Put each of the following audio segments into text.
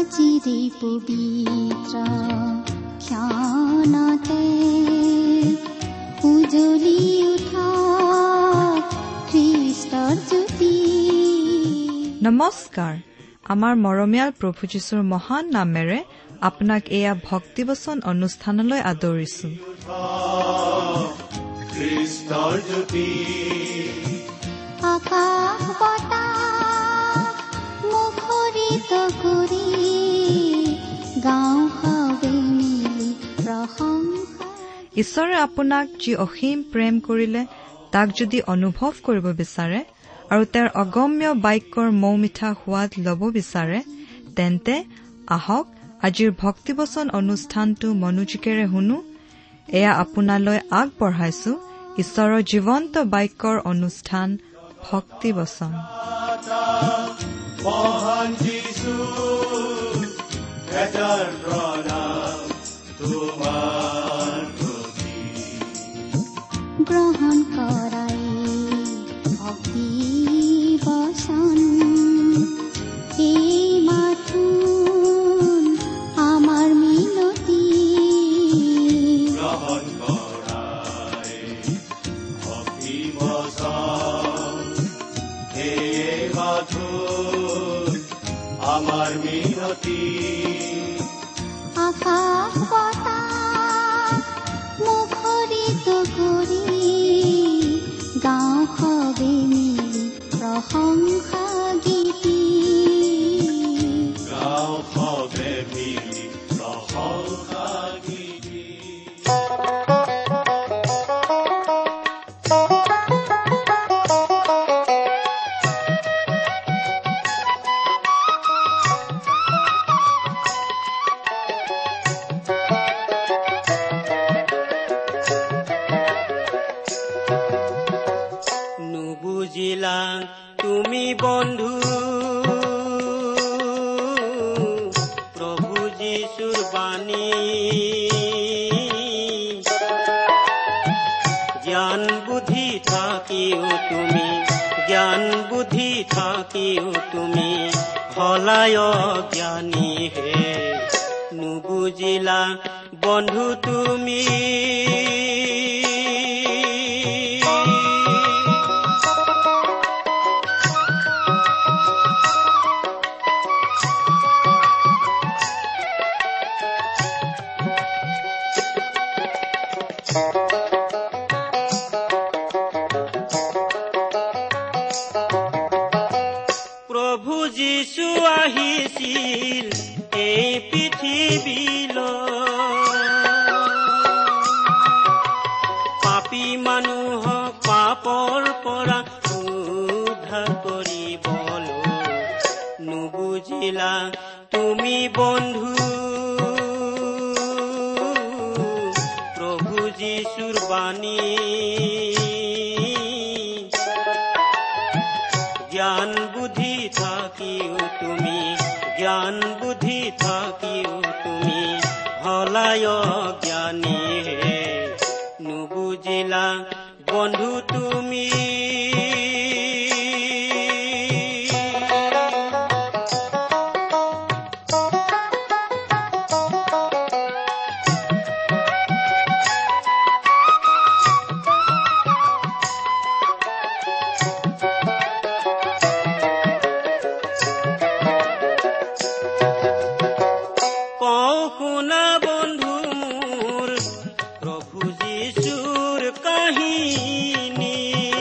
আজিৰে পবিত্ৰ ক্ষণতে উজ্বলি উঠা খ্ৰীষ্টৰ জ্যোতি। নমস্কাৰ। আমাৰ মৰমীয়াল প্ৰভু যীশুৰ মহান নামেৰে আপোনাক এয়া ভক্তিবচন অনুষ্ঠানলৈ আদৰিছো। আকাশ বতাহ মুখৰিত কৰি গাঁও হাৱে মিলি প্ৰশংসা। ঈশ্বৰে আপোনাক যি অসীম প্ৰেম কৰিলে তাক যদি অনুভৱ কৰিব বিচাৰে আৰু তেওঁৰ অগম্য বাক্যৰ মৌমিঠা সোৱাদ লব বিচাৰে, তেন্তে আহক আজিৰ ভক্তিবচন অনুষ্ঠানটো মনোযোগেৰে শুনো। এয়া আপোনালৈ আগবঢ়াইছো ঈশ্বৰৰ জীৱন্ত বাক্যৰ অনুষ্ঠান ভক্তিবচন। গ্ৰহণ কৰাই ভক্তি বচন, এই মাথো আমাৰ মিনতি। গ্ৰহণ কৰাই ভক্তি বচন, এই মাথো আমাৰ মিনতি। আকাশ বতাহ মুখৰিত কৰি গাঁও হাৱে মিলি প্ৰশংসা গীতি। গাঁও হাৱে মিলি প্ৰশংসা গীতি। নুবুজিলা তুমি বন্ধু প্ৰভু যীশুৰ বাণী, জ্ঞান বুদ্ধি থাকিও তুমি, জ্ঞান বুদ্ধি থাকিও তুমি হলায় জ্ঞানী হে। নুবুজিলা বন্ধু তুমি, প্ৰভু যীশু আহিছিল এই পৃথিৱীলৈ, পাপী মানুহক পাপৰ পৰা উদ্ধাৰ কৰিবলৈ। নুবুজিলা তুমি বন্ধু প্ৰভু যীশুৰ বাণী, জ্ঞান বুদ্ধি থাকিও তুমি, জ্ঞান বুদ্ধি থাকিও তুমি হলায় জ্ঞানী হে। নুবুজিলা বন্ধু তুমি, শুনা বন্ধু মোৰ প্ৰভু যীশুৰ কাহিনী,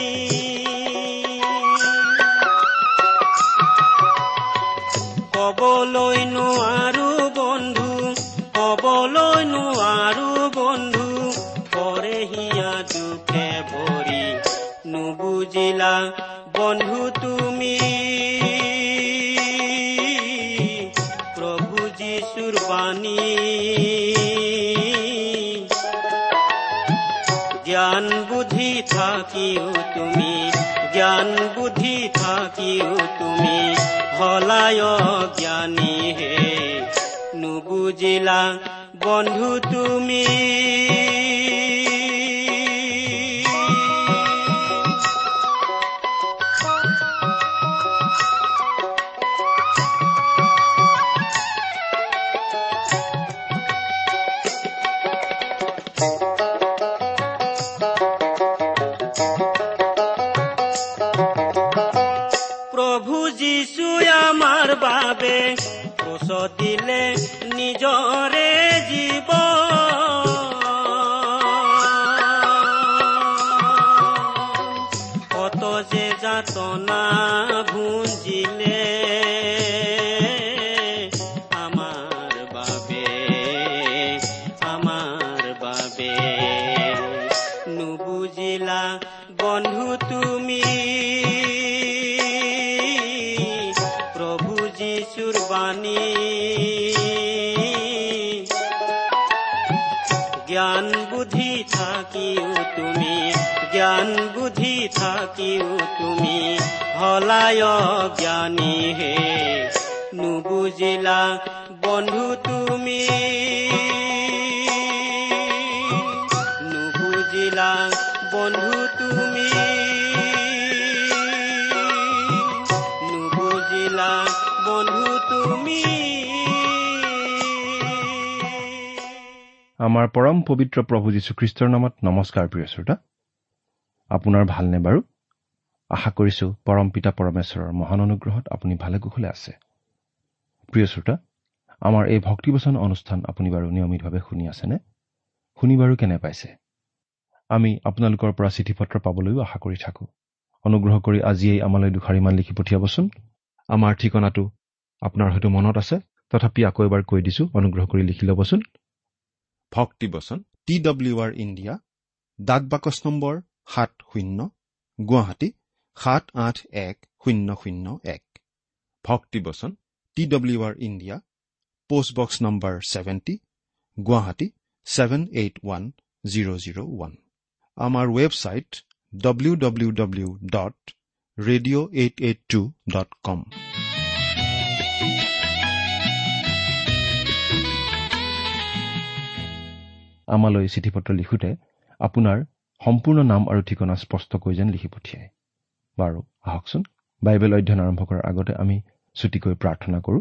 কবলৈ নোৱাৰো বন্ধু, কবলৈ নোৱাৰো বন্ধু, পৰে হিয়া দুখে ভৰি। নুবুজিলা বন্ধু তুমি প্ৰভু যীশুৰ বাণী, জ্ঞান বুদ্ধি থাকিও তুমি, জ্ঞান বুদ্ধি থাকিও তুমি হলায় জ্ঞানী হে। নুবুজিলা বন্ধু তুমি, বাবে ক্ৰুচ দিলে নিজৰে জীৱ। কত যে যাতনা ভুঞ্জিলে আমাৰ বাবে নুবুজিলা বন্ধু তুমি প্ৰভু যীশুৰ বাণী। জ্ঞান বুদ্ধি থাকিও তুমি হলায় জ্ঞানী হে, নুবুজিলা বন্ধু তুমি, নুবুজিলা বন্ধু তুমি, নুবুজিলা বন্ধু তুমি। আমাৰ পৰম পবিত্ৰ প্ৰভু যীশুখ্ৰীষ্টৰ নামত নমস্কাৰ। প্ৰিয় শ্ৰোতা, আপোনাৰ ভালনে বাৰু? আশা কৰিছো পৰম পিতা পৰমেশ্বৰৰ মহান অনুগ্ৰহত আপুনি ভালে কুশলে আছে। প্ৰিয় শ্ৰোতা, আমাৰ এই ভক্তিবচন অনুষ্ঠান আপুনি বাৰু নিয়মিতভাৱে শুনি আছেনে? শুনি বাৰু কেনে পাইছে? আমি আপোনালোকৰ পৰা চিঠি পত্ৰ পাবলৈও আশা কৰি থাকোঁ। অনুগ্ৰহ কৰি আজিয়েই আমালৈ দুখাৰিমান লিখি পঠিয়াবচোন। আমাৰ ঠিকনাটো আপোনাৰ হয়তো মনত আছে, তথাপি আকৌ এবাৰ কৈ দিছো, অনুগ্ৰহ কৰি লিখি ল'বচোন। ভক্তিবচন TWR ইণ্ডিয়া, ডাক বাকচ নম্বৰ 70, গুৱাহাটী 78101। ভক্তিবচন TWR India, postbox number 70, Guwahati 781001। আমাৰ ৱেবছাইট www.radio882.com। আমালৈ চিঠি পত্ৰ লিখোঁতে আপোনাৰ সম্পূৰ্ণ নাম আৰু ঠিকনা স্পষ্টকৈ যেন লিখি পঠিয়ায়। বাৰু আহকচোন, বাইবেল অধ্যয়ন আৰম্ভ কৰাৰ আগতে আমি চুটিকৈ প্ৰাৰ্থনা কৰোঁ।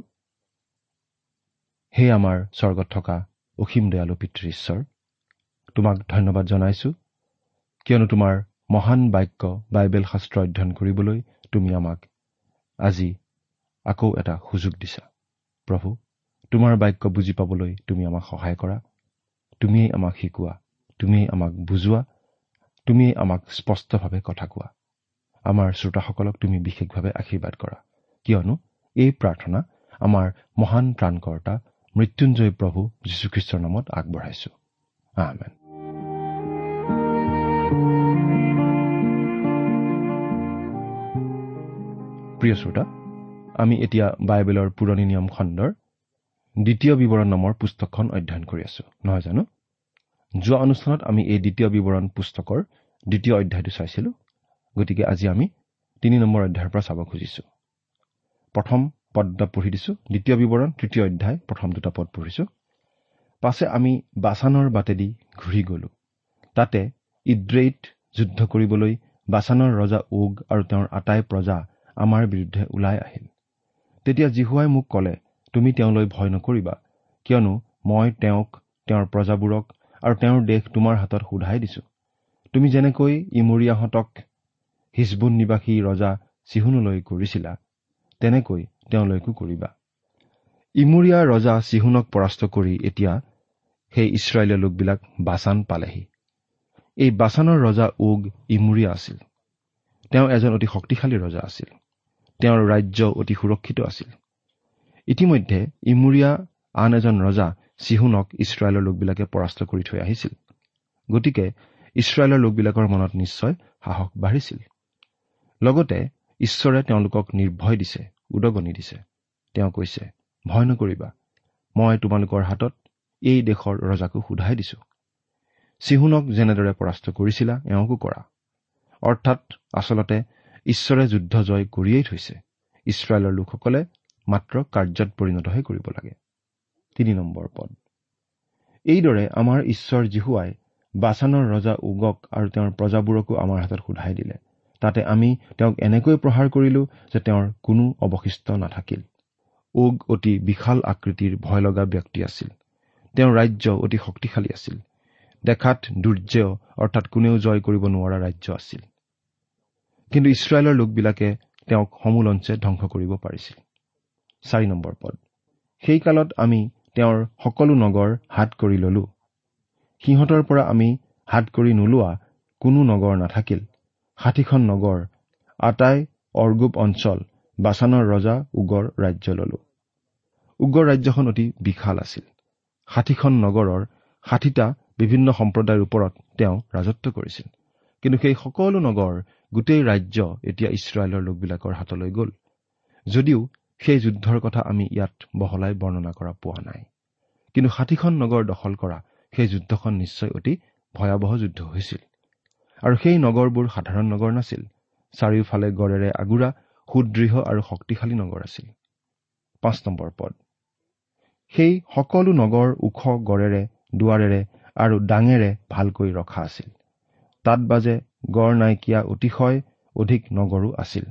হে আমাৰ স্বৰ্গত থকা অসীম দয়ালু পিতৃ ঈশ্বৰ, তোমাক ধন্যবাদ জনাইছো, কিয়নো তোমাৰ মহান বাক্য বাইবেল শাস্ত্ৰ অধ্যয়ন কৰিবলৈ তুমি আমাক আজি আকৌ এটা সুযোগ দিছা। প্ৰভু, তোমাৰ বাক্য বুজি পাবলৈ তুমি আমাক সহায় কৰা, তুমিয়েই আমাক শিকোৱা, তুমিয়েই আমাক বুজোৱা, তুমিয়েই আমাক স্পষ্টভাৱে কথা কোৱা। আমাৰ শ্ৰোতাসকলক তুমি বিশেষভাৱে আশীৰ্বাদ কৰা, কিয়নো এই প্ৰাৰ্থনা আমাৰ মহান ত্ৰাণকৰ্তা মৃত্যুঞ্জয় প্ৰভু যীশুখ্ৰীষ্টৰ নামত আগবঢ়াইছো। আমেন। প্ৰিয় শ্ৰোতা, আমি এতিয়া বাইবেলৰ পুৰণি নিয়ম খণ্ডৰ 2 বিৱৰণ নামৰ পুস্তকখন অধ্যয়ন কৰি আছো, নহয় জানো? যোৱা অনুষ্ঠানত আমি এই 2 বিৱৰণ পুস্তকৰ 2 অধ্যায়টো চাইছিলো। গতিকে আজি আমি 3 নম্বৰ অধ্যায়ৰ পৰা চাব খুজিছো। প্ৰথম পদ দুটা পঢ়ি দিছো, 2 বিৱৰণ 3 অধ্যায় প্ৰথম 2 পদ পঢ়িছো। পাছে আমি বাছানৰ বাটেদি ঘূৰি গলো। তাতে ইদ্ৰেইত যুদ্ধ কৰিবলৈ বাছানৰ ৰজা ওগ আৰু তেওঁৰ আটাই প্ৰজা আমাৰ বিৰুদ্ধে ওলাই আহিল। তেতিয়া জিহুৱাই মোক ক'লে, তুমি তেওঁলৈ ভয় নকৰিবা, কিয়নো মই তেওঁক, তেওঁৰ প্ৰজাবোৰক আৰু তেওঁৰ দেশ তোমাৰ হাতত সোধাই দিছো। তুমি যেনেকৈ ইমৰিয়াহঁতক হিজবুন নিবাসী ৰজা চিহুনলৈ কৰিছিলা, তেনেকৈ তেওঁলৈকো কৰিবা। ইমৰিয়া ৰজা চিহুনক পৰাস্ত কৰি এতিয়া সেই ইছৰাইলীয় লোকবিলাক বাছান পালেহি। এই বাছানৰ ৰজা ওগ ইমৰিয়া আছিল। তেওঁ এজন অতি শক্তিশালী ৰজা আছিল। তেওঁৰ ৰাজ্য অতি সুৰক্ষিত আছিল। ইতিমধ্যে ইমৰিয়া আন এজন ৰজা চিহুনক ইছৰাইলৰ লোকবিলাকে পৰাস্ত কৰি থৈ আহিছিল। গতিকে ইছৰাইলৰ লোকবিলাকৰ মনত নিশ্চয় সাহস বাঢ়িছিল। লগতে ঈশ্বৰে তেওঁলোকক নিৰ্ভয় দিছে, উদগনি দিছে। তেওঁ কৈছে, ভয় নকৰিবা, মই তোমালোকৰ হাতত এই দেশৰ ৰজাকো সোধাই দিছো। চিহুনক যেনেদৰে পৰাস্ত কৰিছিলা এওঁকো কৰা। অৰ্থাৎ আচলতে ঈশ্বৰে যুদ্ধ জয় কৰিয়েই থৈছে। ইছৰাইলৰ লোকসকলে মাত্ৰ কাৰ্যত পৰিণতহে কৰিব লাগে। 3 নম্বৰ পদ। এইদৰে আমাৰ ঈশ্বৰ জিহুৱাই বাছানৰ ৰজা ওগক আৰু তেওঁৰ প্ৰজাবোৰকো আমাৰ হাতত সোধাই দিলে। তাতে আমি তেওঁক এনেকৈ প্ৰহাৰ কৰিলো যে তেওঁৰ কোনো অৱশিষ্ট নাথাকিল। ওগ অতি বিশাল আকৃতিৰ ভয় লগা ব্যক্তি আছিল। তেওঁৰ ৰাজ্য অতি শক্তিশালী আছিল। দেখাত দুৰ্যেয় অৰ্থাৎ কোনেও জয় কৰিব নোৱাৰা ৰাজ্য আছিল। কিন্তু ইছৰাইলৰ লোকবিলাকে তেওঁক সমূলঞ্চে ধ্বংস কৰিব পাৰিছিল। 4 নম্বৰ পদ। সেই কালত আমি তেওঁৰ সকলো নগৰ হাত কৰি ললো। সিহঁতৰ পৰা আমি হাত কৰি নোলোৱা কোনো নগৰ নাথাকিল। 60খন নগৰ, আটাই অৰ্গোব অঞ্চল, বাছানৰ ৰজা ওগৰ ৰাজ্য ললো। ওগৰ ৰাজ্যখন অতি বিশাল আছিল। 60খন নগৰৰ 60টা বিভিন্ন সম্প্ৰদায়ৰ ওপৰত তেওঁ ৰাজত্ব কৰিছিল। কিন্তু সেই সকলো নগৰ, গোটেই ৰাজ্য এতিয়া ইছৰাইলৰ লোকবিলাকৰ হাতলৈ গ'ল। যদিও সেই যুদ্ধৰ কথা আমি ইয়াত বহলাই বৰ্ণনা কৰা পোৱা নাই, কিন্তু 60খন নগৰ দখল কৰা সেই যুদ্ধখন নিশ্চয় অতি ভয়াৱহ যুদ্ধ হৈছিল। আৰু সেই নগৰবোৰ সাধাৰণ নগৰ নাছিল। চাৰিওফালে গড়েৰে আগুৰা সুদৃঢ় আৰু শক্তিশালী নগৰ আছিল। 5 নম্বৰ পদ। সেই সকলো নগৰ ওখ গড়েৰে, দুৱাৰেৰে আৰু ডাঙেৰে ভালকৈ ৰখা আছিল। তাত বাজে গড় নাইকিয়া অতিশয় অধিক নগৰো আছিল।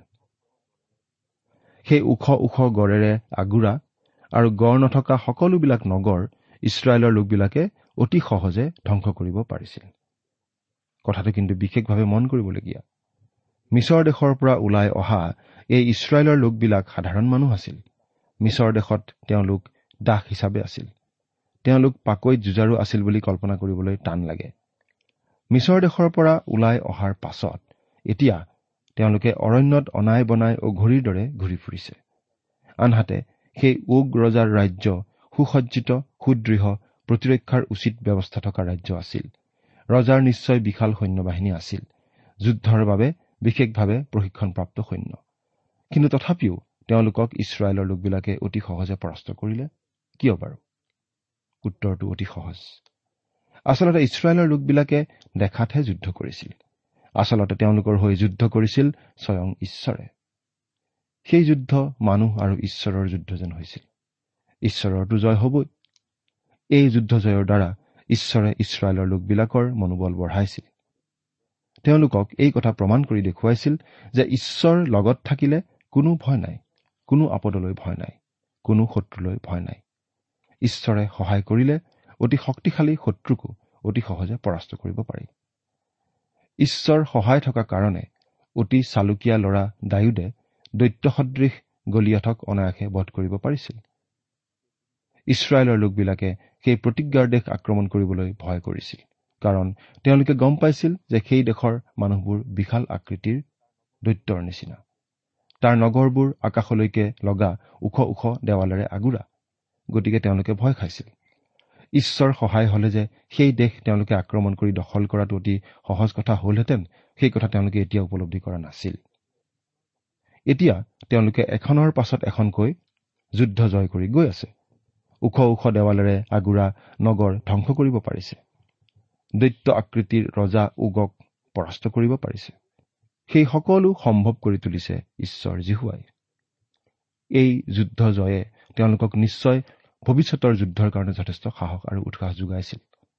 সেই ওখ ওখ গড়েৰে আগুৰা আৰু গড় নথকা সকলোবিলাক নগৰ ইছৰাইলৰ লোকবিলাকে অতি সহজে ধ্বংস কৰিব পাৰিছিল। কথাটো কিন্তু বিশেষভাৱে মন কৰিবলগীয়া। মিছৰ দেশৰ পৰা ওলাই অহা এই ইছৰাইলৰ লোকবিলাক সাধাৰণ মানুহ আছিল। মিছৰ দেশত তেওঁলোক দাস হিচাপে আছিল। তেওঁলোক পাকৈত যুঁজাৰু আছিল বুলি কল্পনা কৰিবলৈ টান লাগে। মিছৰ দেশৰ পৰা ওলাই অহাৰ পাছত এতিয়া তেওঁলোকে অৰণ্যত অনাই বনাই অঘৰীৰ দৰে ঘূৰি ফুৰিছে। আনহাতে সেই ওগ ৰজাৰ ৰাজ্য সুসজ্জিত, সুদৃঢ়, প্ৰতিৰক্ষাৰ উচিত ব্যৱস্থা থকা ৰাজ্য আছিল। ৰজাৰ নিশ্চয় বিশাল সৈন্যবাহিনী আছিল, যুদ্ধৰ বাবে বিশেষভাৱে প্ৰশিক্ষণপ্ৰাপ্ত সৈন্য। কিন্তু তথাপিও তেওঁলোকক ইছৰাইলৰ লোকবিলাকে অতি সহজে পৰাস্ত কৰিলে। কিয় বাৰু? উত্তৰটো অতি সহজ। আচলতে ইছৰাইলৰ লোকবিলাকে দেখাতহে যুদ্ধ কৰিছিল। আচলতে তেওঁলোকৰ হৈ যুদ্ধ কৰিছিল স্বয়ং ঈশ্বৰে। সেই যুদ্ধ মানুহ আৰু ঈশ্বৰৰ যুদ্ধ যেন হৈছিল। ঈশ্বৰৰতো জয় হবই। এই যুদ্ধ জয়ৰ দ্বাৰা ঈশ্বৰে ইছৰাইলৰ লোকবিলাকৰ মনোবল বঢ়াইছিল। তেওঁলোকক এই কথা প্ৰমাণ কৰি দেখুৱাইছিল যে ঈশ্বৰ লগত থাকিলে কোনো ভয় নাই, কোনো আপদলৈ ভয় নাই, কোনো শত্ৰুলৈ ভয় নাই। ঈশ্বৰে সহায় কৰিলে অতি শক্তিশালী শত্ৰুকো অতি সহজে পৰাস্ত কৰিব পাৰি। ঈশ্বৰ সহায় থকা কাৰণে অতি চালুকীয়া ল'ৰা দায়ুদে দৈত্যসদৃশ গলিয়াথক অনায়াসে বধ কৰিব পাৰিছিল। ইছৰাইলৰ লোকবিলাকে সেই প্ৰতিজ্ঞাৰ দেশ আক্ৰমণ কৰিবলৈ ভয় কৰিছিল, কাৰণ তেওঁলোকে গম পাইছিল যে সেই দেশৰ মানুহবোৰ বিশাল আকৃতিৰ দৈত্যৰ নিচিনা। তাৰ নগৰবোৰ আকাশলৈকে লগা ওখ ওখ দেৱালেৰে আগুৰা। গতিকে তেওঁলোকে ভয় খাইছিল। ঈশ্বৰ সহায় হলে যে সেই দেশ তেওঁলোকে আক্ৰমণ কৰি দখল কৰাটো অতি সহজ কথা হলহেঁতেন, সেই কথা তেওঁলোকে এতিয়া উপলব্ধি কৰা নাছিল। এতিয়া তেওঁলোকে এখনৰ পাছত এখনকৈ যুদ্ধ জয় কৰি গৈ আছে। ওখ ওখ দেৱালেৰে আগুৰা নগৰ ধ্বংস কৰিব পাৰিছে। দৈত্য আকৃতিৰ ৰজা ওগক পৰাস্ত কৰিব পাৰিছে। সেই সকলো সম্ভৱ কৰি তুলিছে ঈশ্বৰ যীশুৱাই। এই যুদ্ধ জয়ে তেওঁলোকক নিশ্চয় ভৱিষ্যতৰ যুদ্ধৰ কাৰণে যথেষ্ট সাহস আৰু উৎসাহ যোগাইছিল।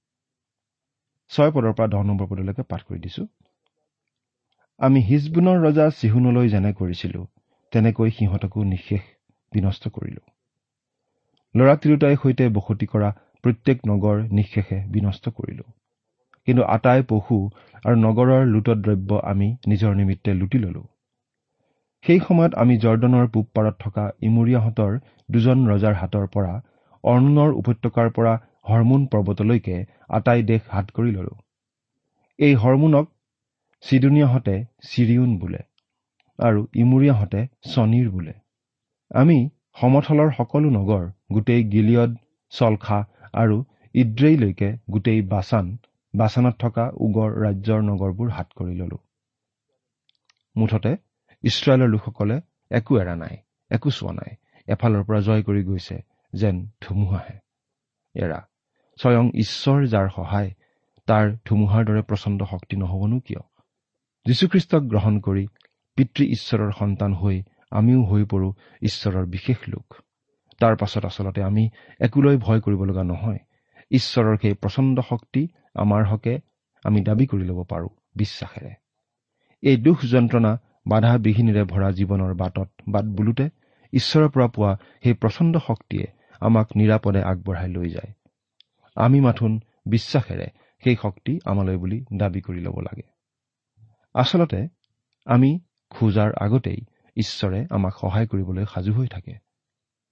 6 পদৰ পৰা 10 নম্বৰ পদলৈকে পাঠ কৰি দিছো। আমি হিজবুনৰ ৰজা চিহুনলৈ যেনে কৰিছিলো, তেনেকৈ সিহঁতকো নিশেষ বিনষ্ট কৰিলো। ল'ৰা তিৰোতাই সৈতে বসতি কৰা প্ৰত্যেক নগৰ নিশেষে বিনষ্ট কৰিলো। কিন্তু আটাই পশু আৰু নগৰৰ লুটদ্ৰব্য আমি নিজৰ নিমিত্তে লুটি ললো। সেই সময়ত আমি জৰ্দনৰ পূব পাৰত থকা ইমুৰীয়াহঁতৰ 2জন ৰজাৰ হাতৰ পৰা অৰ্ণোনৰ উপত্যকাৰ পৰা হৰমোন পৰ্বতলৈকে আটাই দেশ হাত কৰি ললো। এই হৰমোনক চিডোনিয়াহঁতে চিৰিউন বোলে আৰু ইমুৰীয়াহঁতে ছনীৰ বোলে। আমি সমথলৰ সকলো নগৰ, গোটেই গিলিয়ড, চলখা আৰু ইদ্ৰেইলৈকে গোটেই বাছানত থকা ওগৰ ৰাজ্যৰ নগৰবোৰ হাত কৰি ললো। মুঠতে ইছৰাইলৰ লোকসকলে একো এৰা নাই, একো চোৱা নাই। এফালৰ পৰা জয় কৰি গৈছে যেন ধুমুহাহে। এৰা স্বয়ং ঈশ্বৰ যাৰ সহায়, তাৰ ধুমুহাৰ দৰে প্ৰচণ্ড শক্তি নহবনো কিয়? যীশুখ্ৰীষ্টক গ্ৰহণ কৰি পিতৃ ঈশ্বৰৰ সন্তান হৈ আমিও হৈ পৰো ঈশ্বৰৰ বিশেষ লোক। তাৰ পাছত আচলতে আমি একোলৈ ভয় কৰিব লগা নহয়। ঈশ্বৰৰ সেই প্ৰচণ্ড শক্তি আমাৰ হকে আমি দাবী কৰি ল'ব পাৰো বিশ্বাসেৰে। এই দুখ যন্ত্ৰণা বাধা বিঘিনিৰে ভৰা জীৱনৰ বাটত বাট বুলোতে ঈশ্বৰৰ পৰা পোৱা সেই প্ৰচণ্ড শক্তিয়ে আমাক নিৰাপদে আগবঢ়াই লৈ যায়। আমি মাথোন বিশ্বাসেৰে সেই শক্তি আমালৈ বুলি দাবী কৰি ল'ব লাগে। আচলতে আমি খোজাৰ আগতেই ঈশ্বৰে আমাক সহায় কৰিবলৈ সাজু হৈ থাকে।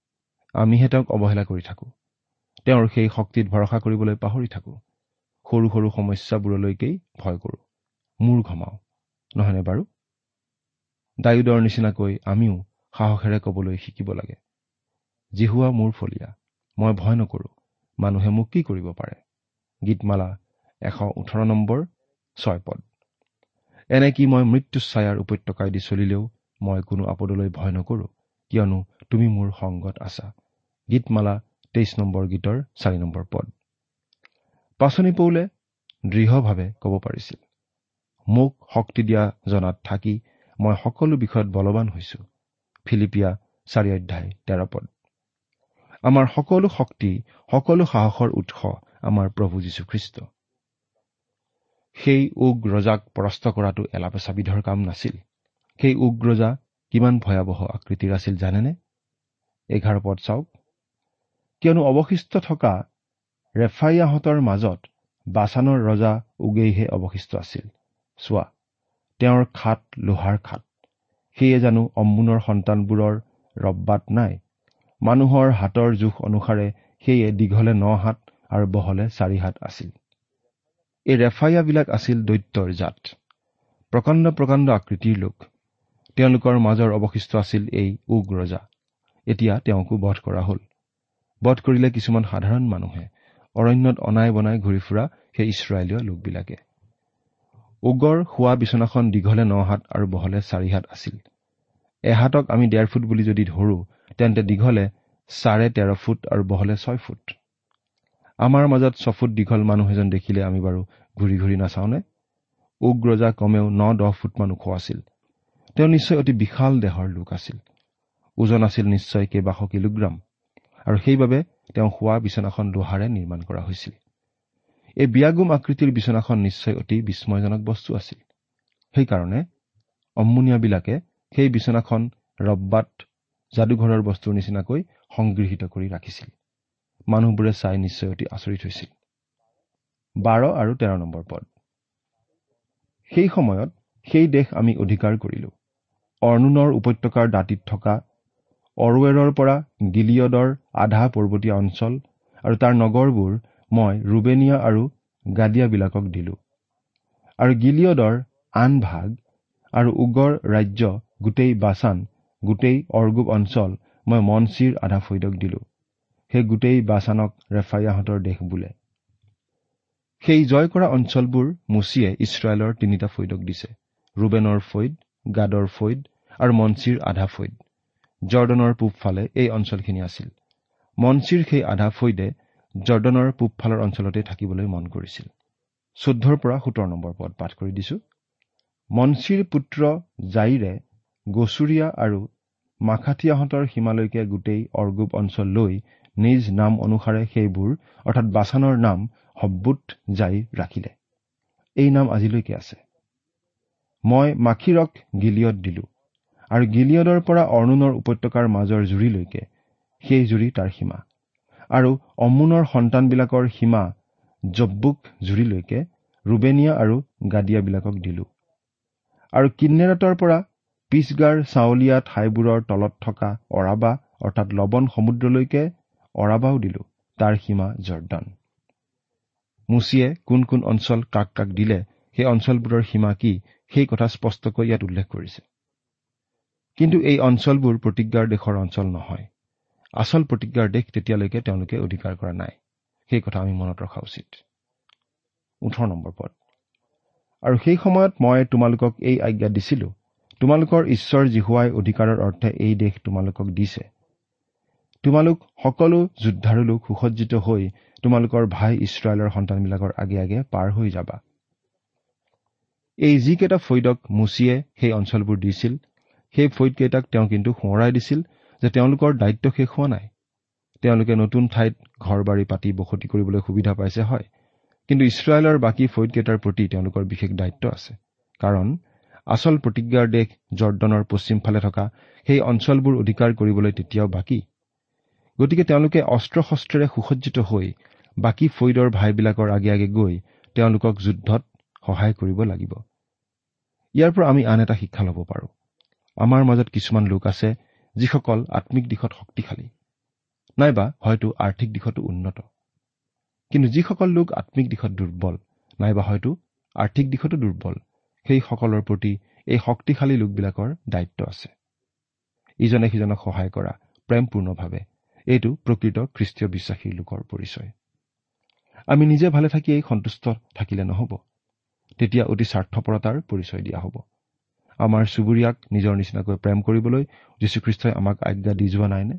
আমিহে তেওঁক অৱহেলা কৰি থাকোঁ। তেওঁৰ সেই শক্তিত ভৰসা কৰিবলৈ পাহৰি থাকোঁ। সৰু সৰু সমস্যাবোৰলৈকেই ভয় কৰোঁ, মূৰ ঘমাওঁ, নহয়নে বাৰু? দায়ুদৰ নিচিনাকৈ আমিও সাহসেৰে ক'বলৈ শিকিব লাগে, জিহুৱা মোৰ ফলীয়া, মই ভয় নকৰোঁ, মানুহে মোক কি কৰিব পাৰে? গীতমালা 118 নম্বৰ 6 পদ। এনে কি মই মৃত্যুচ্ছায়াৰ উপত্যকাইদি চলিলেও মই কোনো আপদলৈ ভয় নকৰোঁ, কিয়নো তুমি মোৰ সংগত আছা। গীতমালা 23 নম্বৰ গীতৰ 4 নম্বৰ পদ। পাচনি পৌলে দৃঢ়ভাৱে ক'ব পাৰিছিল, মোক শক্তি দিয়া জনাত থাকি মই সকলো বিষয়ত বলৱান হৈছোঁ। ফিলিপিয়া 4:13 পদ। আমাৰ সকলো শক্তি, সকলো সাহসৰ উৎস আমাৰ প্ৰভু যীশুখ্ৰীষ্ট। সেই উগ্ৰজাক পৰাস্ত কৰাটো এলাপেচাবিধৰ কাম নাছিল। সেই উগ্ৰজা কিমান ভয়াৱহ আকৃতিৰ আছিল জানেনে? 11 পদ চাওক। কিয়নো অৱশিষ্ট থকা ৰেফাইয়াহঁতৰ মাজত বাছানৰ ৰজা উগেইহে অৱশিষ্ট আছিল। চোৱা, তেওঁৰ খাট লোহাৰ খাট। সেয়ে জানো অম্মোনৰ সন্তানবোৰৰ ৰব্বাত নাই। মানুহৰ হাতৰ জোখ অনুসাৰে সেয়ে দীঘলে 9 হাত আৰু বহলে 4 হাত আছিল। এই ৰেফাইয়াবিলাক আছিল দৈত্যৰ জাত, প্ৰকাণ্ড প্ৰকাণ্ড আকৃতিৰ লোক। তেওঁলোকৰ মাজৰ অৱশিষ্ট আছিল এই উগ্ৰজা। এতিয়া তেওঁকো বধ কৰা হ'ল। বধ কৰিলে কিছুমান সাধাৰণ মানুহে, অৰণ্যত অনাই বনাই ঘূৰি ফুৰা সেই ইছৰাইলীয় লোকবিলাকে। উগৰ শোৱা বিচনাখন দীঘলে 9 হাত আৰু বহলে 4 হাত আছিল। এহাতক আমি 1.5 ফুট বুলি যদি ধৰো, তেন্তে দীঘলে 13.5 ফুট আৰু বহলে 6 ফুট। আমাৰ মাজত 6 ফুট দীঘল মানুহ এজন দেখিলে আমি বাৰু ঘূৰি ঘূৰি নাচাওনে? উগ্ৰজা কমেও 9-10 ফুটমান ওখ আছিল। তেওঁ নিশ্চয় অতি বিশাল দেহৰ লোক আছিল। ওজন আছিল নিশ্চয় কেইবাশ কিলোগ্ৰাম, আৰু সেইবাবে তেওঁ শোৱা বিচনাখন লোহাৰে নিৰ্মাণ কৰা হৈছিল। এই বিয়াগুম আকৃতিৰ বিচনাখন নিশ্চয় অতি বিস্ময়জনক বস্তু আছিল। সেইকাৰণে অম্মোনিয়াবিলাকে সেই বিচনাখন ৰব্বাত যাদুঘৰৰ বস্তুৰ নিচিনাকৈ সংগৃহীত কৰি ৰাখিছিল। মানুহবোৰে চাই নিশ্চয় অতি আচৰিত হৈছিল। 12 আৰু 13 নম্বৰ পদ। সেই সময়ত সেই দেশ আমি অধিকাৰ কৰিলোঁ। অৰ্ণোনৰ উপত্যকাৰ দাঁতিত থকা অৰোৱেৰৰ পৰা গিলিয়দৰ আধা পৰ্বতীয়া অঞ্চল আৰু তাৰ নগৰবোৰ মই ৰুবেনিয়া আৰু গাদিয়াবিলাকক দিলোঁ। আৰু গিলিয়দৰ আন ভাগ আৰু উগৰ ৰাজ্য, গোটেই বাছান, গোটেই অৰ্গোব অঞ্চল মই মনচিৰ আধা ফৈদক দিলোঁ। সেই গোটেই বাছানক ৰেফাইয়াহঁতৰ দেশ বোলে। সেই জয় কৰা অঞ্চলবোৰ মুচিয়ে ইছৰাইলৰ 3টা ফৈদক দিছে, ৰুবেনৰ ফৈদ, গাদৰ ফৈদ আৰু মনচিৰ আধা ফৈদ। জৰ্ডনৰ পূবফালে এই অঞ্চলখিনি আছিল। মনচিৰ সেই আধা ফৈদে জৰ্ডনৰ পূবফালৰ অঞ্চলতে থাকিবলৈ মন কৰিছিল। 14 পৰা 17 নম্বৰ পদ পাঠ কৰি দিছো। মনচিৰ পুত্ৰ জাইৰে গছুৰীয়া আৰু মাখাথিয়াহঁতৰ সীমালৈকে গোটেই অৰ্গোব অঞ্চল লৈ নিজ নাম অনুসাৰে সেইবোৰ অৰ্থাৎ বাছানৰ নাম হব্বোত জাইৰ ৰাখিলে। এই নাম আজিলৈকে আছে। মই মাখিৰক গিলিয়দ দিলোঁ, আৰু গিলিয়দৰ পৰা অৰ্ণোনৰ উপত্যকাৰ মাজৰ জুৰিলৈকে সেই জুৰি তাৰ সীমা, আৰু অম্মোনৰ সন্তানবিলাকৰ সীমা জব্বুক জুৰিলৈকে ৰুবেনিয়া আৰু গাদিয়াবিলাকক দিলোঁ। আৰু কিন্নেৰাতৰ পৰা পিছগাৰ চাৱলীয়া ঠাইবোৰৰ তলত থকা অৰাবা অৰ্থাৎ লবন সমুদ্ৰলৈকে অৰাবাও দিলোঁ, তাৰ সীমা জৰ্দান। মুচিয়ে কোন কোন অঞ্চল কাক কাক দিলে, সেই অঞ্চলবোৰৰ সীমা কি, সেই কথা স্পষ্টকৈ ইয়াত উল্লেখ কৰিছে। কিন্তু এই অঞ্চলবোৰ প্ৰতিজ্ঞাৰ দেশৰ অঞ্চল নহয়। আচল প্ৰতিজ্ঞাৰ দেশ তেতিয়ালৈকে তেওঁলোকে অধিকাৰ কৰা নাই। সেই কথা আমি মনত ৰখা উচিত। 18 নম্বৰ পদ। আৰু সেই সময়ত মই তোমালোকক এই আজ্ঞা দিছিলোঁ, তোমালোকৰ ঈশ্বৰ জিহুৱাই অধিকাৰৰ অৰ্থে এই দেশ তোমালোকক দিছে। তোমালোক সকলো যোদ্ধাৰু লোক সুসজ্জিত হৈ তোমালোকৰ ভাই ইছৰাইলৰ সন্তানবিলাকৰ আগে আগে পাৰ হৈ যাবা। এই যিকেইটা ফৈদক মুচিয়ে সেই অঞ্চলবোৰ দিছিল, সেই ফৈদকেইটাক তেওঁ কিন্তু সোঁৱৰাই দিছিল যে তেওঁলোকৰ দায়িত্ব শেষ হোৱা নাই। তেওঁলোকে নতুন ঠাইত ঘৰ বাৰী পাতি বসতি কৰিবলৈ সুবিধা পাইছে, হয়, কিন্তু ইছৰাইলৰ বাকী ফৈদকেইটাৰ প্ৰতি তেওঁলোকৰ বিশেষ দায়িত্ব আছে। কাৰণ আচল প্ৰতিজ্ঞাৰ দেশ জৰ্ডনৰ পশ্চিম ফালে থকা সেই অঞ্চলবোৰ অধিকাৰ কৰিবলৈ তেতিয়াও বাকী। গতিকে তেওঁলোকে অস্ত্ৰ শস্ত্ৰেৰে সুসজ্জিত হৈ বাকী ফৈদৰ ভাইবিলাকৰ আগে আগে গৈ তেওঁলোকক যুদ্ধত সহায় কৰিব লাগিব। ইয়াৰ পৰা আমি আন এটা শিক্ষা ল'ব পাৰোঁ। আমাৰ মাজত কিছুমান লোক আছে যিসকল আত্মিক দিশত শক্তিশালী, নাইবা হয়তো আৰ্থিক দিশতো উন্নত। কিন্তু যিসকল লোক আত্মিক দিশত দুৰ্বল নাইবা হয়তো আৰ্থিক দিশতো দুৰ্বল, সেইসকলৰ প্ৰতি এই শক্তিশালী লোকবিলাকৰ দায়িত্ব আছে। ইজনে সিজনক সহায় কৰা প্ৰেমপূৰ্ণভাৱে, এইটো প্ৰকৃত খ্ৰীষ্টীয় বিশ্বাসীৰ লোকৰ পৰিচয়। আমি নিজে ভালে থাকিয়েই সন্তুষ্ট থাকিলে নহ'ব। তেতিয়া অতি স্বাৰ্থপৰতাৰ পৰিচয় দিয়া হ'ব। আমাৰ চুবুৰীয়াক নিজৰ নিচিনাকৈ প্ৰেম কৰিবলৈ যীশুখ্ৰীষ্টই আমাক আজ্ঞা দি যোৱা নাইনে?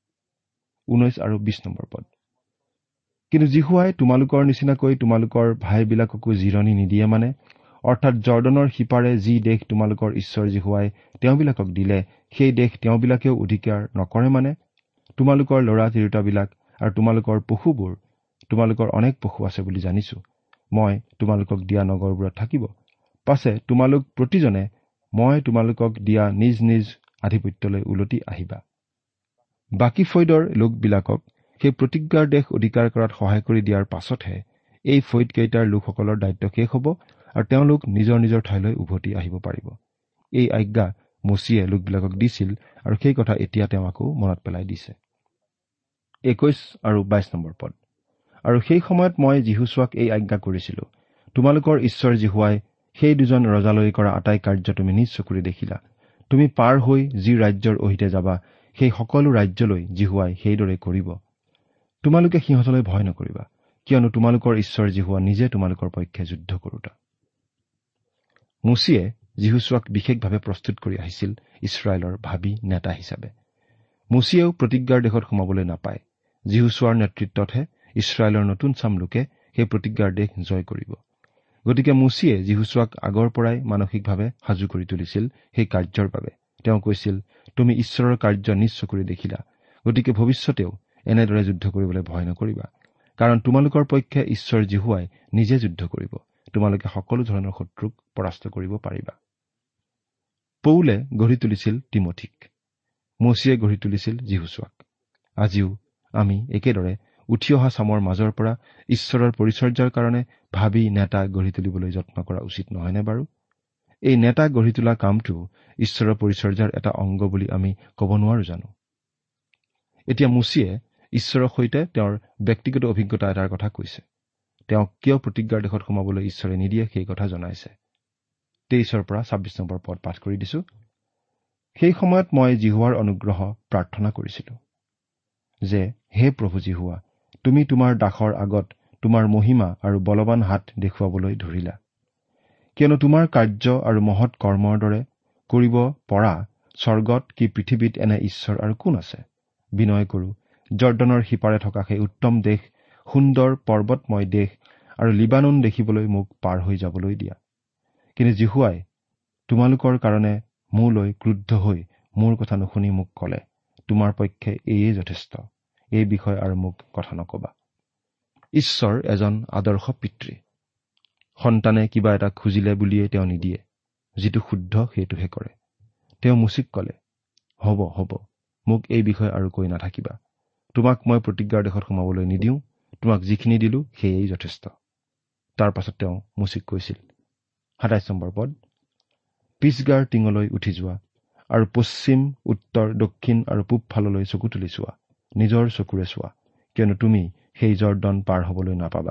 19 আৰু 20 নম্বৰ পদ। কিন্তু জিহুৱাই তোমালোকৰ নিচিনাকৈ তোমালোকৰ ভাইবিলাককো জিৰণি নিদিয়ে মানে, অৰ্থাৎ জৰ্দনৰ সিপাৰে যি দেশ তোমালোকৰ ঈশ্বৰ জিহুৱাই তেওঁবিলাকক দিলে, সেই দেশ তেওঁবিলাকেও অধিকাৰ নকৰে মানে। তোমালোকৰ ল'ৰা তিৰোতাবিলাক আৰু তোমালোকৰ পশুবোৰ, তোমালোকৰ অনেক পশু আছে বুলি জানিছো, মই তোমালোকক দিয়া নগৰবোৰত থাকিব। পাছে তোমালোক প্ৰতিজনে মই তোমালোকক দিয়া নিজ নিজ আধিপত্যলৈ উলটি আহিবা। বাকী ফৈদৰ লোকবিলাকক সেই প্ৰতিজ্ঞাৰ দেশ অধিকাৰ কৰাত সহায় কৰি দিয়াৰ পাছতহে এই ফৈদকেইটাৰ লোকসকলৰ দায়িত্ব শেষ হ'ব আৰু তেওঁলোক নিজৰ নিজৰ ঠাইলৈ উভতি আহিব পাৰিব। এই আজ্ঞা মচিয়ে লোকবিলাকক দিছিল আৰু সেই কথা এতিয়া তেওঁ আকৌ মনত পেলাই দিছে। 21 আৰু 22 নম্বৰ পদ। আৰু সেই সময়ত মই যীহুচুৱাক এই আজ্ঞা কৰিছিলো, তোমালোকৰ ঈশ্বৰ জিহুৱাই সেই দুজন ৰজালৈ কৰা আটাই কাৰ্য তুমি নিজ চকুৰে দেখিলা। তুমি পাৰ হৈ যি ৰাজ্যৰ অহিতে যাবা, সেই সকলো ৰাজ্যলৈ জিহুৱাই সেইদৰে কৰিব। তোমালোকে সিহঁতলৈ ভয় নকৰিবা, কিয়নো তোমালোকৰ ঈশ্বৰ জিহুৱা নিজে তোমালোকৰ পক্ষে যুদ্ধ কৰোতা। মুচিয়ে যীহুচুৱাক বিশেষভাৱে প্ৰস্তুত কৰি আহিছিল ইছৰাইলৰ ভাবী নেতা হিচাপে। মুচিয়েও প্ৰতিজ্ঞাৰ দেশত সোমাবলৈ নাপায়। যীহুচুৱাৰ নেতৃত্বতহে ইছৰাইলৰ নতুন চাম লোকে সেই প্ৰতিজ্ঞাৰ দেশ জয় কৰিব। গতিকে মুচিয়ে যীহুচুৱাক আগৰ পৰাই মানসিকভাৱে সাজু কৰি তুলিছিল সেই কাৰ্যৰ বাবে। তেওঁ কৈছিল, তুমি ঈশ্বৰৰ কাৰ্য নিজ চকুৰে দেখিলা, গতিকে ভৱিষ্যতেও এনেদৰে যুদ্ধ কৰিবলৈ ভয় নকৰিবা, কাৰণ তোমালোকৰ পক্ষে ঈশ্বৰ জিহুৱাই নিজে যুদ্ধ কৰিব। তোমালোকে সকলো ধৰণৰ শত্ৰুক পৰাস্ত কৰিব পাৰিবা। পৌলে গঢ়ি তুলিছিল তিমথিক, মচিয়ে গঢ়ি তুলিছিল যীহুচুৱাক। আজিও আমি একেদৰে উঠি অহা চামৰ মাজৰ পৰা ঈশ্বৰৰ পৰিচৰ্যাৰ কাৰণে ভাবী নেতা গঢ়ি তুলিবলৈ যত্ন কৰা উচিত নহয়নে বাৰু? এই নেতা গঢ়ি তোলা কামটো ঈশ্বৰৰ পৰিচৰ্যাৰ এটা অংগ বুলি আমি ক'ব নোৱাৰো জানো? এতিয়া মুচিয়ে ঈশ্বৰৰ সৈতে তেওঁৰ ব্যক্তিগত অভিজ্ঞতা এটাৰ কথা কৈছে। তেওঁক কিয় প্ৰতিজ্ঞাৰ দেশত সোমাবলৈ ঈশ্বৰে নিদিয়ে সেই কথা জনাইছে। 23 পৰা 26 নম্বৰ পদ পাঠ কৰি দিছো। সেই সময়ত মই জিহুৱাৰ অনুগ্ৰহ প্ৰাৰ্থনা কৰিছিলো যে, হে প্ৰভু জিহুৱা, তুমি তোমাৰ দাসৰ আগত তোমাৰ মহিমা আৰু বলৱান হাত দেখুৱাবলৈ ধৰিলা, কিয়নো তোমাৰ কাৰ্য আৰু মহৎ কৰ্মৰ দৰে কৰিব পৰা স্বৰ্গত কি পৃথিৱীত এনে ঈশ্বৰ আৰু কোন আছে? বিনয় কৰো, জৰ্দনৰ সিপাৰে থকা সেই উত্তম দেশ, সুন্দৰ পৰ্বতময় দেশ আৰু লিবানোন দেখিবলৈ মোক পাৰ হৈ যাবলৈ দিয়া। কিন্তু জিহুৱাই তোমালোকৰ কাৰণে মোলৈ ক্ৰুদ্ধ হৈ মোৰ কথা নুশুনি মোক ক'লে, তোমাৰ পক্ষে এয়ে যথেষ্ট, এই বিষয়ে আৰু মোক কথা নকবা। ঈশ্বৰ এজন আদৰ্শ পিতৃ। সন্তানে কিবা এটা খুজিলে বুলিয়ে তেওঁ নিদিয়ে, যিটো শুদ্ধ সেইটোহে কৰে। তেওঁ মুচিক ক'লে, হ'ব হ'ব, মোক এই বিষয়ে আৰু কৈ নাথাকিবা। তোমাক মই প্ৰতিজ্ঞাৰ দেশত সোমাবলৈ নিদিওঁ, তোমাক যিখিনি দিলো সেয়েই যথেষ্ট। তাৰ পাছত তেওঁ মুচিক কৈছিল, 27 নম্বৰ পদ, পিছগাৰ টিঙলৈ উঠি যোৱা আৰু পশ্চিম, উত্তৰ, দক্ষিণ আৰু পূব ফাললৈ চকু তুলি চোৱা, নিজৰ চকুৰে চোৱা, কিয়নো তুমি সেই জৰ্দন পাৰ হবলৈ নাপাবা।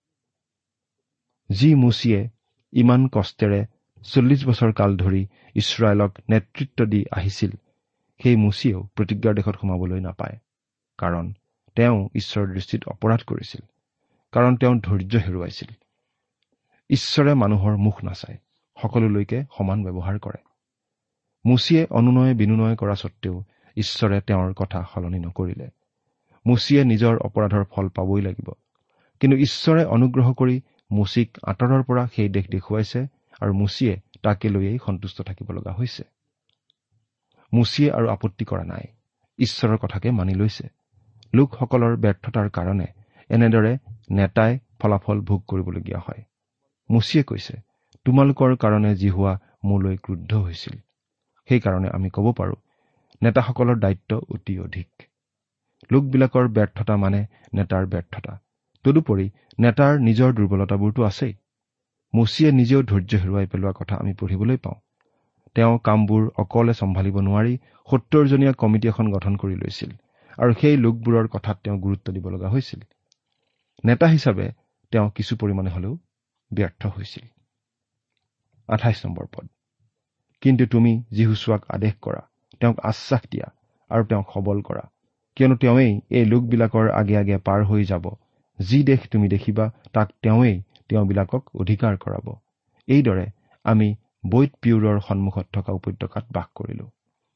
যি মুচিয়ে ইমান কষ্টেৰে 40 বছৰ কাল ধৰি ইছৰাইলক নেতৃত্ব দি আহিছিল, সেই মুচিয়েও প্ৰতিজ্ঞাৰ দেশত সোমাবলৈ নাপায়, কাৰণ তেওঁ ঈশ্বৰৰ দৃষ্টিত অপৰাধ কৰিছিল, কাৰণ তেওঁ ধৈৰ্য হেৰুৱাইছিল। ঈশ্বৰে মানুহৰ মুখ নাচায়, সকলোলৈকে সমান ব্যৱহাৰ কৰে। মুচিয়ে অনুনয় বিনুনয় কৰা স্বত্তেও ঈশ্বৰে তেওঁৰ কথা সলনি নকৰিলে। মুচিয়ে নিজৰ অপৰাধৰ ফল পাবই লাগিব, কিন্তু ঈশ্বৰে অনুগ্ৰহ কৰি মুচিক আঁতৰৰ পৰা সেই দেশ দেখুৱাইছে আৰু মুচিয়ে তাকে লৈয়েই সন্তুষ্ট থাকিব লগা হৈছে। মুচিয়ে আৰু আপত্তি কৰা নাই, ঈশ্বৰৰ কথাকে মানি লৈছে। লোকসকলৰ ব্যৰ্থতাৰ কাৰণে এনেদৰে নেতাই ফলাফল ভোগ কৰিবলগীয়া হয়। মুচিয়ে কৈছে, তোমালোকৰ কাৰণে জিহুৱা মোলৈ ক্ৰুদ্ধ হৈছিল। সেইকাৰণে আমি ক'ব পাৰো, নেতাসকলৰ দায়িত্ব অতি অধিক। লোকবিলাকৰ ব্যৰ্থতা মানে নেতাৰ ব্যৰ্থতা। তদুপৰি নেতাৰ নিজৰ দুৰ্বলতাবোৰতো আছেই। মুচিয়ে নিজেও ধৈৰ্য হেৰুৱাই পেলোৱা কথা আমি পঢ়িবলৈ পাওঁ। তেওঁ কামবোৰ অকলে চম্ভালিব নোৱাৰি 70জনীয়া কমিটি এখন গঠন কৰি লৈছিল আৰু সেই লোকবোৰৰ কথাত তেওঁ গুৰুত্ব দিব লগা হৈছিল। নেতা হিচাপে তেওঁ কিছু পৰিমাণে হ'লেও ব্যৰ্থ হৈছিল। 28 নম্বৰ পদ। কিন্তু তুমি যীহুছোৱাক আদেশ কৰা, তেওঁক আশ্বাস দিয়া আৰু তেওঁক সবল কৰা, কিয়নো তেওঁৱেই এই লোকবিলাকৰ আগে আগে পাৰ হৈ যাব। যি দেশ তুমি দেখিবা তাক তেওঁৱেই তেওঁবিলাকক অধিকাৰ কৰাব। এইদৰে আমি বৈত পিউৰৰ সন্মুখত থকা উপত্যকাত বাস কৰিলো।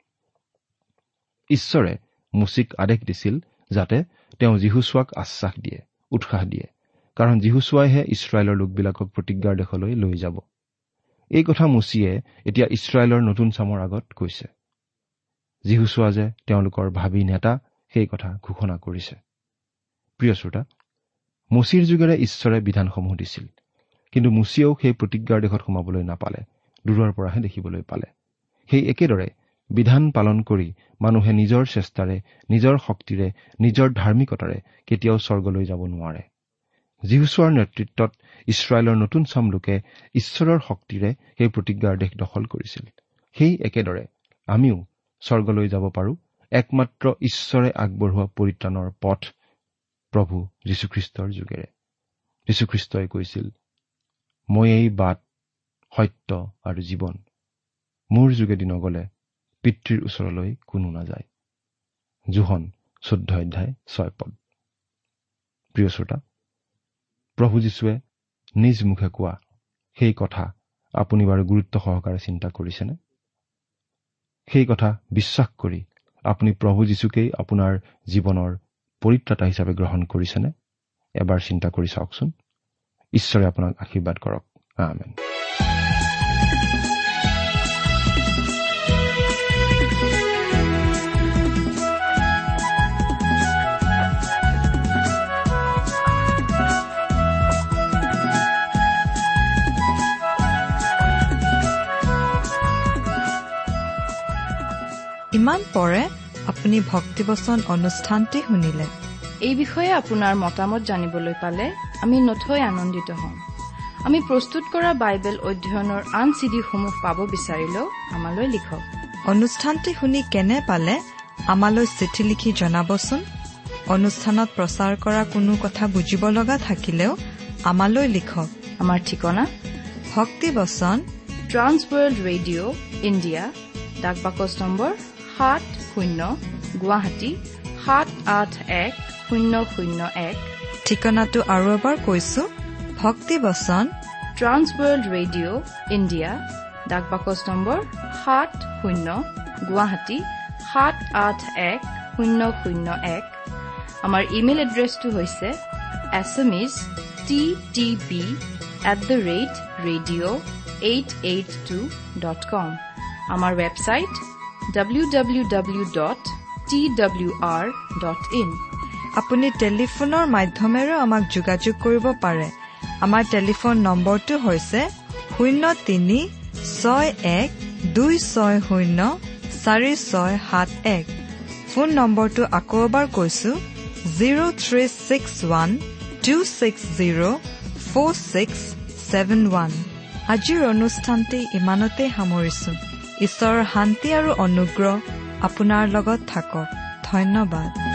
ঈশ্বৰে মুচিক আদেশ দিছিল যাতে তেওঁ যীহুছোৱাক আশ্বাস দিয়ে, উৎসাহ দিয়ে, কাৰণ যীহুছোৱাইহে ইছৰাইলৰ লোকবিলাকক প্ৰতিজ্ঞাৰ দেশলৈ লৈ যাব। এই কথা মুচিয়ে এতিয়া ইছৰাইলৰ নতুন চামৰ আগত কৈছে। যীহুছোৱা যে তেওঁলোকৰ ভাবী নেতা সেই কথা ঘোষণা কৰিছে। প্ৰিয় শ্ৰোতা, মুচিৰ যুগেৰে ঈশ্বৰে বিধানসমূহ দিছিল, কিন্তু মুচিয়েও সেই প্ৰতিজ্ঞাৰ দেশত সোমাবলৈ নাপালে, দূৰৰ পৰাহে দেখিবলৈ পালে। সেই একেদৰে বিধান পালন কৰি মানুহে নিজৰ চেষ্টাৰে, নিজৰ শক্তিৰে, নিজৰ ধাৰ্মিকতাৰে কেতিয়াও স্বৰ্গলৈ যাব নোৱাৰে। যীহুছোৱাৰ নেতৃত্বত ইছৰাইলৰ নতুন চাম লোকে ঈশ্বৰৰ শক্তিৰে সেই প্ৰতিজ্ঞাৰ দেশ দখল কৰিছিল। সেই একেদৰে আমিও স্বৰ্গলৈ যাব পাৰো একমাত্ৰ ঈশ্বৰে আগবঢ়োৱা পৰিত্ৰাণৰ পথ প্ৰভু যীশুখ্ৰীষ্টৰ যোগেৰে। যীশুখ্ৰীষ্টই কৈছিল, মই এই বাট, সত্য আৰু জীৱন, মোৰ যোগেদি নগলে পিতৃৰ ওচৰলৈ কোনো নাযায়। যোহন 14:6। প্ৰিয় শ্ৰোতা, প্ৰভু যীশুৱে নিজ মুখে কোৱা সেই কথা আপুনি বাৰু গুৰুত্ব সহকাৰে চিন্তা কৰিছেনে? সেই কথা বিশ্বাস কৰি আপুনি প্ৰভু যীশুকেই আপোনাৰ জীৱনৰ পৰিত্ৰাতা হিচাপে গ্ৰহণ কৰিছেনে? এবাৰ চিন্তা কৰি চাওকচোন। ঈশ্বৰে আপোনাক আশীৰ্বাদ কৰক। আমেন। ইমান পৰে আপুনি ভক্তিবচন অনুষ্ঠানটি শুনিলে। এই বিষয়ে আপোনাৰ মতামত জানিবলৈ পালে আমি নথৈ আনন্দিত হ'ম। আমি প্ৰস্তুত কৰা বাইবেল অধ্যয়নৰ আন চিডিসমূহ পাব বিচাৰিলেও আমালৈ লিখক। অনুষ্ঠানটি শুনি কেনে পালে আমালৈ চিঠি লিখি জনাবচোন। অনুষ্ঠানত প্ৰচাৰ কৰা কোনো কথা বুজিব লগা থাকিলেও আমালৈ লিখক। আমাৰ ঠিকনা ভক্তিবচন, ট্ৰান্স ৱৰ্ল্ড ৰেডিঅ' ইণ্ডিয়া, ডাক বাকচ নম্বৰ 70 গুৱাহাটী 781001। ঠিকনাটো আৰু এবাৰ কৈছো, ভক্তিবচন, ট্ৰান্স ৱৰ্ল্ড ৰেডিঅ' ইণ্ডিয়া, ডাক বাকচ নম্বৰ 70 গুৱাহাটী 781001। আমাৰ ইমেইল এড্ৰেছটো হৈছে assamese@radio882.com। আমাৰ ৱেবছাইট www.twr.in। আপুনি টেলিফোনৰ মাধ্যমেৰেও আমাক যোগাযোগ কৰিব পাৰে। আমাৰ টেলিফোন নম্বৰটো হৈছে 0361260461। ফোন নম্বৰটো আকৌ এবাৰ কৈছো, 0361260461। আজিৰ অনুষ্ঠানটি ইমানতে সামৰিছো। ঈশ্বৰৰ শান্তি আৰু অনুগ্ৰহ আপোনাৰ লগত থাকক। ধন্যবাদ।